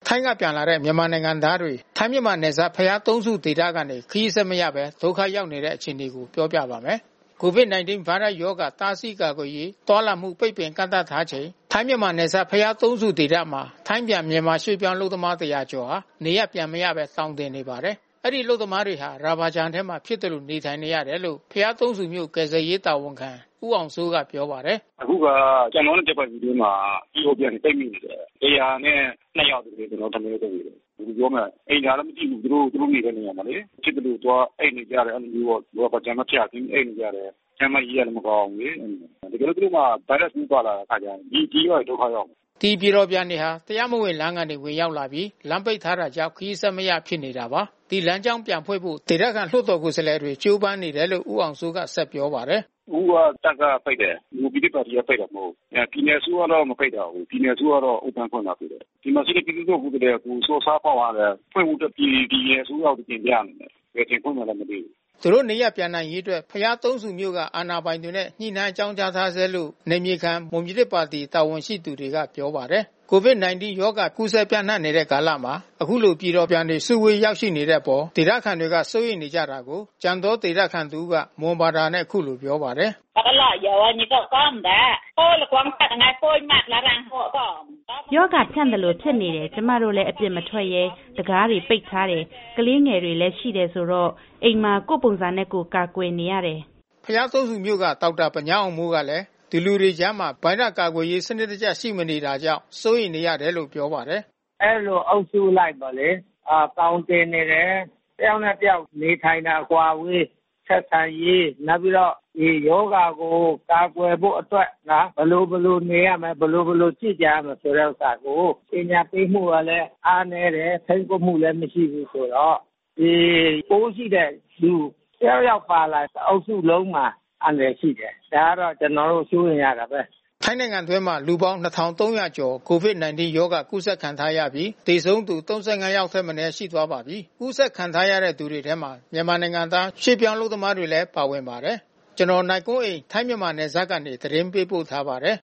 ထိုင်းကပြန်လာတဲ့မြန်မာနိုင်ငံသားတွေထိုင်းမြန်မာနယ်စပ်ဖျားသုံးစုဒေသကနေခရီးဆက်မရပဲဒုက္ခရောက်နေတဲ့အခြေအနေကိုပြောပြပါမယ်။ COVID-19 ဗိုင်းရပ်ရောဂါတားဆီးကာကွယ်ရေးတွာလာမှုပိတ်ပင်ကန့်သတ်ထားချိန်ထိုင်းမြန်မာနယ်စပ်ဖျားသုံးစုဒေသမှာထိုင်းပြန်မြန်မာရွှေ့ပြောင်းလုပ်သမား100ကျော်ဟာနေရပြန်မရပဲစောင့်တင်နေပါတယ်။အဲ့ဒီလုပ်သမားတွေဟာရာဘာခြံထဲမှာဖြစ်တယ်လို့နေထိုင်နေရတယ်လို့ဖျားသုံးစုမြို့ကယ်ဆယ်ရေးတာဝန်ခံဦးအောင်စိုးကပြောပါတယ်။အခုကကျွန်တော်တို့တက်ပတ်ပြီးတော့မှာဒီဟိုပြန်တိတ်မိနေတယ်။တရားနဲ့2ယောက်တည်းကျွန်တော်ထမင်းလုပ်နေတယ်။ဒီပြောမှာအိမ်သားလည်းမကြည့်ဘူးသူတို့နေတဲ့နေရာမှာလေ။ဖြစ်တယ်လို့တော့အိမ်နေကြတယ်အဲ့လိုမျိုးတော့ဘာကြမ်းမပြတ်ဘူးအိမ်နေကြတယ်။ကျမ်းမကြီးရတယ်မကောင်းဘူးလေ။ဒီလိုသူတို့မှာဗိုင်းရပ်စ်ကူးသွားလာတဲ့အခါကျရင်ဒီရောဒုက္ခရောက်ဒီပြည်တော်ပြန်နေဟာတရားမဝင်လမ်းကနေဝင်ရောက်လာပြီးလမ်းပိတ်ထားတာကြောင့်ခရီးဆက်မရဖြစ်နေတာပါဒီလမ်းကြောင်းပြန်ဖွင့်ဖို့ဒေသခံလွှတ်တော်ကိုယ်စားလှယ်တွေကြိုးပမ်းနေတယ်လို့ဦးအောင်စိုးကဆက်ပြောပါတယ်ဦးကတက်ကပိတ်တယ်မူပီတီပါတီကပိတ်တယ်မဟုတ်ပြည်နယ်စုကတော့မပိတ်တော့ဘူးပြည်နယ်စုကတော့ open ဖွင့်တာပြည်တယ်ဒီမှာရှိတဲ့ပြည်သူတို့ကလည်းကိုစောစားပေါက်ရတယ်ဖွင့်ဖို့တပြည်နယ်စုရောက်တင်ပြနေတယ်ဘယ်ချိန်ဖွင့်မှလည်းမသိဘူးသူတို့နေရပြန်နိုင်ရေးအတွက်ဖျားသုံးစုမျိုးကအာဏာပိုင်တွေနဲ့ညှိနှိုင်းအကြောင်းကြားထားဆဲလို့နေမြေခံမွန်ပြည်သစ်ပါတီတာဝန်ရှိသူတွေကပြောပါတယ်။ COVID-19 ရောဂါကူးစက်ပြန့်နှံ့နေတဲ့ကာလမှာအခုလိုပြည်တော်ပြန်တွေစုဝေးရောက်ရှိနေတဲ့အပေါ်ဒေသခံတွေကစိုးရိမ်နေကြတာကိုကြံတော်ဒေသခံသူကမွန်ဘာသာနဲ့အခုလိုပြောပါတယ်။ယောဂဖြန့်တယ်လို့ဖြစ်နေတယ်ကျမတို့လည်းအပြစ်မထွက်ရဲတကားတွေပိတ်ထားတယ်ကလေးငယ်တွေလည်းရှိတယ်ဆိုတော့အိမ်မှာကိုယ်ပုံစံနဲ့ကိုကာကွယ်နေရတယ်။ဖျားသုံးစုမျိုးကဒေါက်တာပညာအောင်မိုးကလည်းဒီလူတွေကြားမှာဗိုင်းရပ်ကာကွယ်ရေးစနစ်တကျရှိမနေတာကြောင့်စိုးရိမ်နေရတယ်လို့ပြောပါတယ်။အဲ့လိုအုပ်စုလိုက်ပါလေကောင်းတင်နေတယ်တယောက်နဲ့တယောက်နေထိုင်တာကွာဝေးဆက်ဆံရေးနောက်ပြီးတော့ဒီယောဂါကိုကာကွယ်ဖို့အတွက်နော်ဘလို့နေရမယ်ဘလို့ကြည့်ကြရမယ်ဆိုတဲ့ဥစ္စာကိုပညာပေးမှုကလည်းအားနည်းတယ်ထိန်းချုပ်မှုလည်းမရှိဘူးဆိုတော့ဒီပိုးရှိတဲ့လူတယောက်ပါလာအုပ်စုလုံးမှာအန္တရာယ်ရှိတယ်ဒါကတော့ကျွန်တော်တို့စိုးရင်ရတာပဲထိုင်းနိုင်ငံတွင်းမှာလူပေါင်း2300ကျော် COVID-19 ရောဂါကူးစက်ခံထားရပြီးသေဆုံးသူ35ယောက်ထက်မနည်းရှိသွားပါပြီ။ကူးစက်ခံထားရတဲ့သူတွေထဲမှာမြန်မာနိုင်ငံသားရွှေ့ပြောင်းလုပ်သမားတွေလည်းပါဝင်ပါတယ်။ကျွန်တော်နိုင်ကွန်းအိန်ထိုင်းမြန်မာနယ်စပ်ကနေသတင်းပေးပို့ထားပါတယ်